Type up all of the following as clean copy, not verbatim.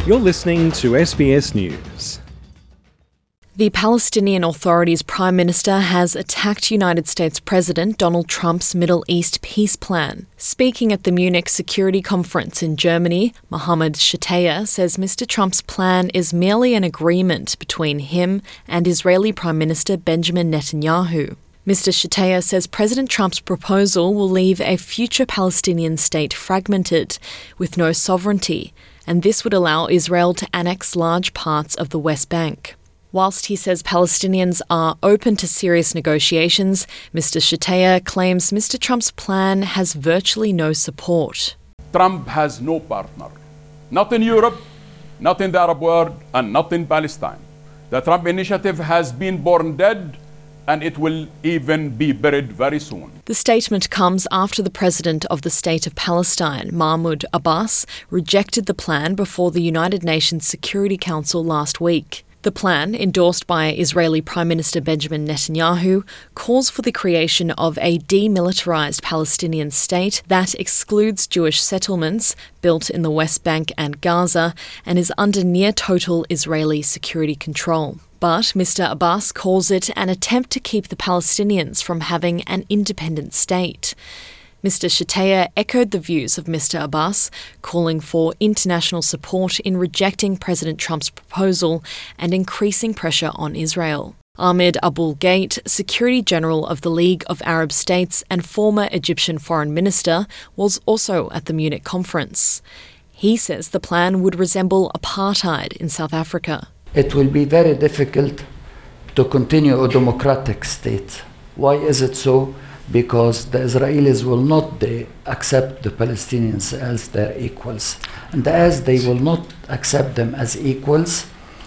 You're listening to SBS News. The Palestinian Authority's Prime Minister has attacked United States President Donald Trump's Middle East peace plan. Speaking at the Munich Security Conference in Germany, Mohammed Shtayyeh says Mr. Trump's plan is merely an agreement between him and Israeli Prime Minister Benjamin Netanyahu. Mr. Shtayyeh says President Trump's proposal will leave a future Palestinian state fragmented, with no sovereignty, and this would allow Israel to annex large parts of the West Bank. Whilst he says Palestinians are open to serious negotiations, Mr. Shtayyeh claims Mr. Trump's plan has virtually no support. Trump has no partner, not in Europe, not in the Arab world, and not in Palestine. The Trump initiative has been born dead, and it will even be buried very soon. The statement comes after the president of the State of Palestine, Mahmoud Abbas, rejected the plan before the United Nations Security Council last week. The plan, endorsed by Israeli Prime Minister Benjamin Netanyahu, calls for the creation of a demilitarized Palestinian state that excludes Jewish settlements built in the West Bank and Gaza and is under near-total Israeli security control. But Mr. Abbas calls it an attempt to keep the Palestinians from having an independent state. Mr. Shtayyeh echoed the views of Mr. Abbas, calling for international support in rejecting President Trump's proposal and increasing pressure on Israel. Ahmed Abul-Gate, Secretary General of the League of Arab States and former Egyptian Foreign Minister, was also at the Munich conference. He says the plan would resemble apartheid in South Africa. It will be very difficult to continue a democratic state. Why is it so? Because the Israelis will not accept the Palestinians as their equals. And as they will not accept them as equals,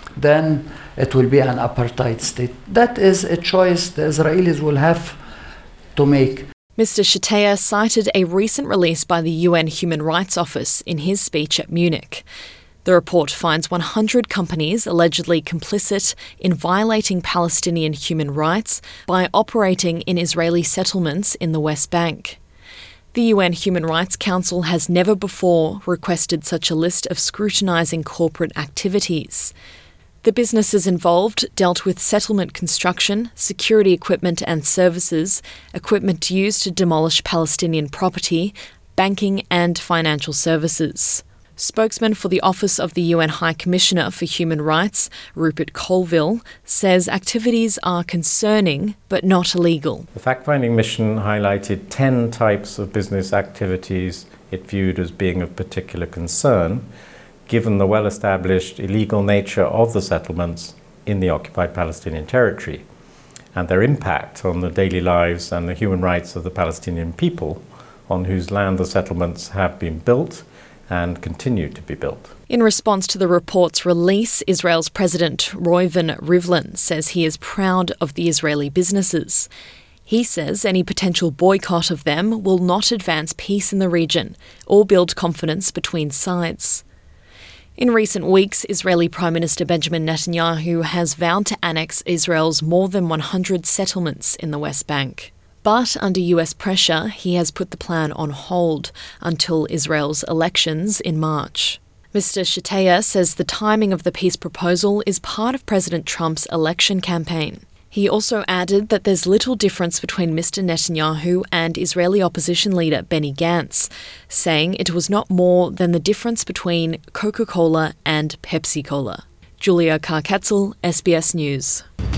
then it will be an apartheid state. That is a choice the Israelis will have to make. Mr. Shtayyeh cited a recent release by the UN Human Rights Office in his speech at Munich. The report finds 100 companies allegedly complicit in violating Palestinian human rights by operating in Israeli settlements in the West Bank. The UN Human Rights Council has never before requested such a list of scrutinising corporate activities. The businesses involved dealt with settlement construction, security equipment and services, equipment used to demolish Palestinian property, banking and financial services. Spokesman for the Office of the UN High Commissioner for Human Rights, Rupert Colville, says activities are concerning but not illegal. The fact-finding mission highlighted 10 types of business activities it viewed as being of particular concern, given the well-established illegal nature of the settlements in the occupied Palestinian territory and their impact on the daily lives and the human rights of the Palestinian people on whose land the settlements have been built and continue to be built. In response to the report's release, Israel's President Reuven Rivlin says he is proud of the Israeli businesses. He says any potential boycott of them will not advance peace in the region or build confidence between sides. In recent weeks, Israeli Prime Minister Benjamin Netanyahu has vowed to annex Israel's more than 100 settlements in the West Bank. But under US pressure, he has put the plan on hold until Israel's elections in March. Mr. Shtayyeh says the timing of the peace proposal is part of President Trump's election campaign. He also added that there's little difference between Mr. Netanyahu and Israeli opposition leader Benny Gantz, saying it was not more than the difference between Coca-Cola and Pepsi-Cola. Julia Karkatzel, SBS News.